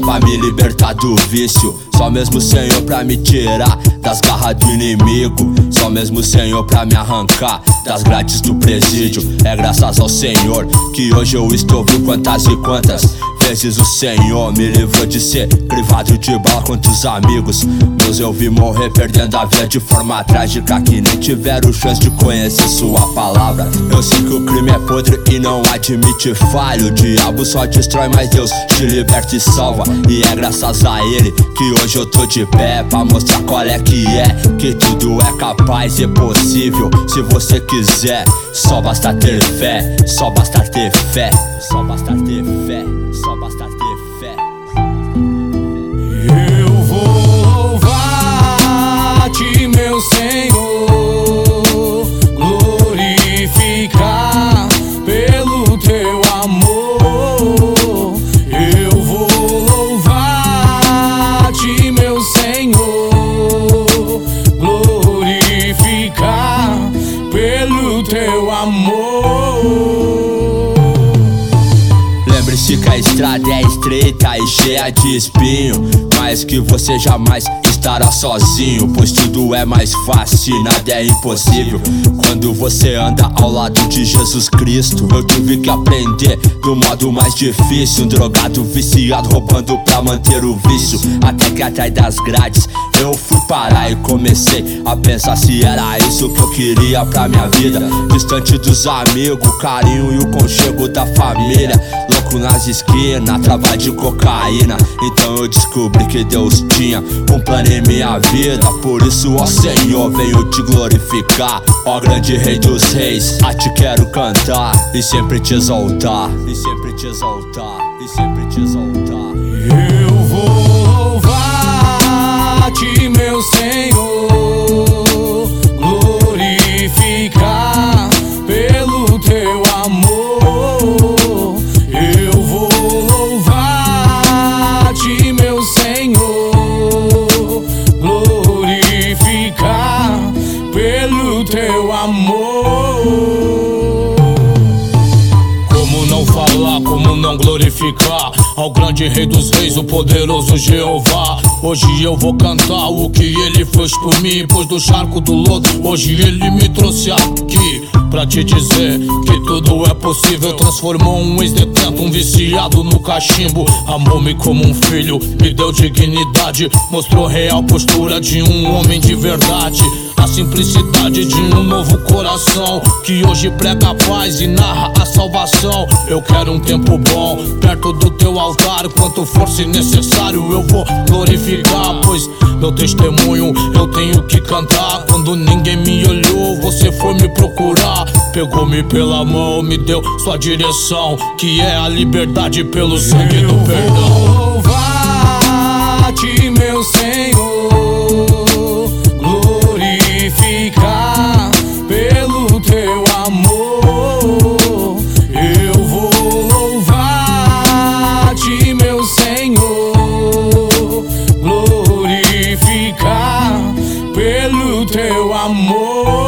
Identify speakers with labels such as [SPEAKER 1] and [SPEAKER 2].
[SPEAKER 1] pra me libertar do vício. Só mesmo Senhor pra me tirar das garras do inimigo. Só mesmo Senhor pra me arrancar das grades do presídio. É graças ao Senhor que hoje eu estou vivo. Quantas e quantas vezes o Senhor me livrou de ser privado de bala. Quantos amigos meus eu vi morrer perdendo a vida de forma trágica, que nem tiveram chance de conhecer sua palavra. Eu sei que o crime é podre e não admite falha. O diabo só destrói, mas Deus te liberta e salva. E é graças a Ele que hoje eu tô de pé, pra mostrar qual é, que tudo é capaz e possível se você quiser. Só basta ter fé, só basta ter fé, só basta ter fé, só basta ter fé.
[SPEAKER 2] Eu vou louvar-te, meu Senhor, glorificar pelo teu amor. Eu vou louvar-te, meu Senhor, glorificar pelo teu amor.
[SPEAKER 1] Lembre-se que a estrada é estreita e cheia de espinho, mas que você jamais estará sozinho, pois tudo é mais fácil, nada é impossível quando você anda ao lado de Jesus Cristo. Eu tive que aprender do modo mais difícil, um drogado viciado roubando pra manter o vício. Até que atrás das grades eu fui parar e comecei a pensar se era isso que eu queria pra minha vida. Distante dos amigos, o carinho e o conchego da família. Louco nas esquinas, trava de cocaína. Então eu descobri que Deus tinha um plano em minha vida. Por isso, ó Senhor, venho te glorificar. Ó grande Rei dos Reis, a ti quero cantar e sempre te exaltar, e sempre te exaltar, e sempre te exaltar.
[SPEAKER 2] Eu vou louvar-te, meu Senhor, glorificar pelo teu amor. Eu vou louvar-te, meu Senhor, glorificar pelo teu amor. Como não falar, como não glorificar ao grande Rei dos Reis, o poderoso Jeová. Hoje eu vou cantar o que Ele fez por mim, pois do charco do lodo hoje Ele me trouxe aqui pra te dizer que tudo é possível. Transformou um ex-detento, um viciado no cachimbo. Amou-me como um filho, me deu dignidade, mostrou real postura de um homem de verdade. A simplicidade de um novo coração que hoje prega a paz e narra a salvação. Eu quero um tempo bom perto do teu altar. Quanto for se necessário eu vou glorificar, pois meu testemunho eu tenho que cantar. Quando ninguém me olhou, você foi me procurar. Pegou-me pela mão, me deu sua direção, que é a liberdade pelo sangue do perdão. Eu vou louvar-te, meu Senhor, glorificar pelo teu amor. Eu vou louvar-te, meu Senhor, glorificar pelo teu amor.